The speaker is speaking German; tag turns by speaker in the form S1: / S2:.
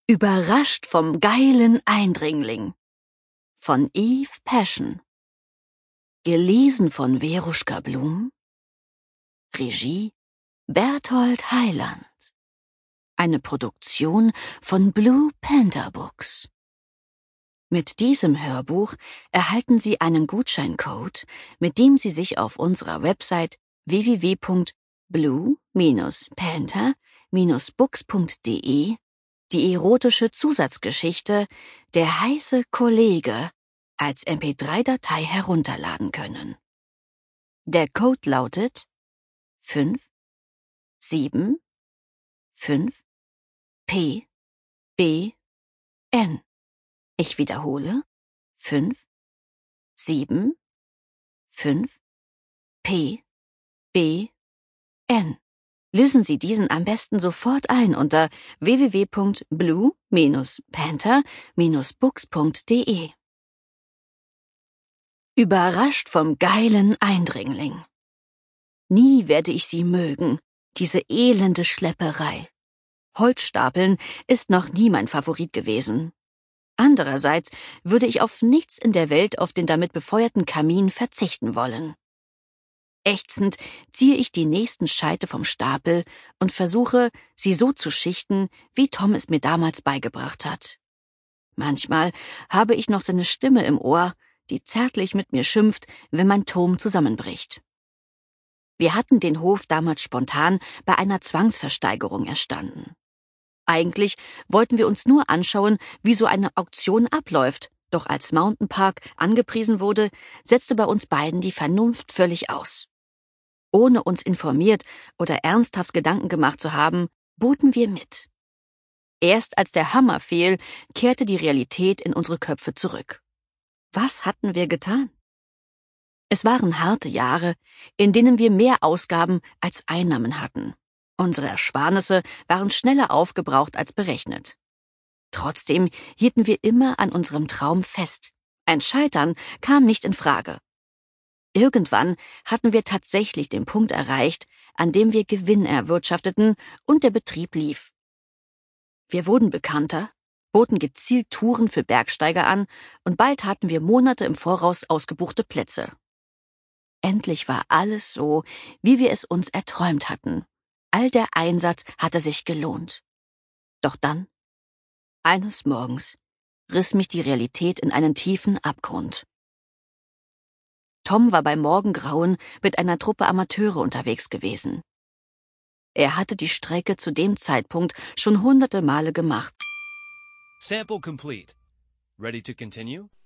S1: Überrascht vom geilen Eindringling von Eve Passion. Gelesen von Veruschka Blum. Regie Berthold Heiland. Eine Produktion von Blue Panther Books. Mit diesem Hörbuch erhalten Sie einen Gutscheincode, mit dem Sie sich auf unserer Website www.blue-panther-books.de die erotische Zusatzgeschichte Der heiße Kollege als MP3-Datei herunterladen können. Der Code lautet 575PBN. Ich wiederhole 575PBN. Lösen Sie diesen am besten sofort ein unter www.blue-panther-books.de. Überrascht vom geilen Eindringling. Nie werde ich sie mögen, diese elende Schlepperei. Holzstapeln ist noch nie mein Favorit gewesen. Andererseits würde ich auf nichts in der Welt auf den damit befeuerten Kamin verzichten wollen. Ächzend ziehe ich die nächsten Scheite vom Stapel und versuche, sie so zu schichten, wie Tom es mir damals beigebracht hat. Manchmal habe ich noch seine Stimme im Ohr, die zärtlich mit mir schimpft, wenn mein Turm zusammenbricht. Wir hatten den Hof damals spontan bei einer Zwangsversteigerung erstanden. Eigentlich wollten wir uns nur anschauen, wie so eine Auktion abläuft, doch als Mountainpark angepriesen wurde, setzte bei uns beiden die Vernunft völlig aus. Ohne uns informiert oder ernsthaft Gedanken gemacht zu haben, boten wir mit. Erst als der Hammer fiel, kehrte die Realität in unsere Köpfe zurück. Was hatten wir getan? Es waren harte Jahre, in denen wir mehr Ausgaben als Einnahmen hatten. Unsere Ersparnisse waren schneller aufgebraucht als berechnet. Trotzdem hielten wir immer an unserem Traum fest. Ein Scheitern kam nicht in Frage. Irgendwann hatten wir tatsächlich den Punkt erreicht, an dem wir Gewinn erwirtschafteten und der Betrieb lief. Wir wurden bekannter, boten gezielt Touren für Bergsteiger an und bald hatten wir Monate im Voraus ausgebuchte Plätze. Endlich war alles so, wie wir es uns erträumt hatten. All der Einsatz hatte sich gelohnt. Doch dann, eines Morgens, riss mich die Realität in einen tiefen Abgrund. Tom war bei Morgengrauen mit einer Truppe Amateure unterwegs gewesen. Er hatte die Strecke zu dem Zeitpunkt schon hunderte Male gemacht.
S2: Sample complete. Ready to continue?